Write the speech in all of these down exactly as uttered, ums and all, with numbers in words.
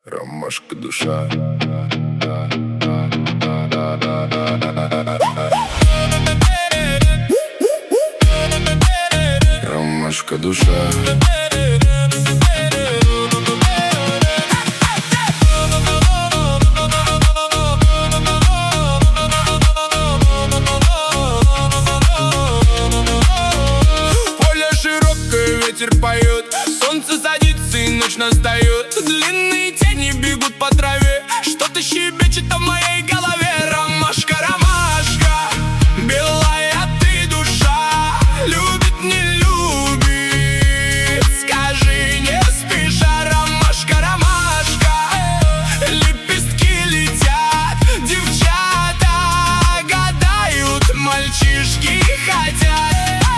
Ромашка душа. Ромашка душа. Поле широкое, ветер поет, солнце садится и ночь настает. Длинные тени бегут по траве, что-то щебечет в моей голове. Ромашка, ромашка, белая ты душа, любит, не любит, скажи не спеша. Ромашка, ромашка, лепестки летят, девчата гадают, мальчишки хотят.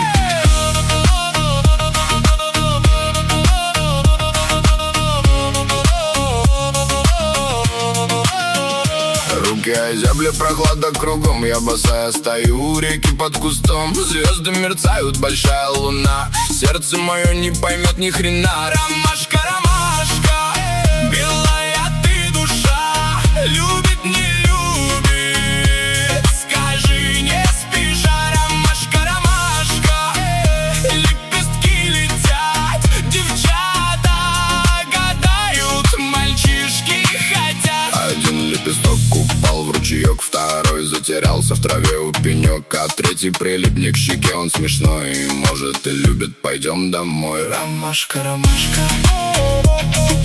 Руки озябли, прохлада кругом. Я босая стою у реки под кустом. Звезды мерцают, большая луна. Сердце мое не поймет ни хрена. Ромашка, ромашка, белая ты душа, любит, не любит, скажи не спеша. Ромашка, ромашка, лепестки летят, девчата гадают, мальчишки хотят. Один лепесток упал в ручеек, второй затерялся в траве у пенек, а третий прилипнет к щеке. Он смешной, может и любит, пойдем домой. Ромашка, ромашка.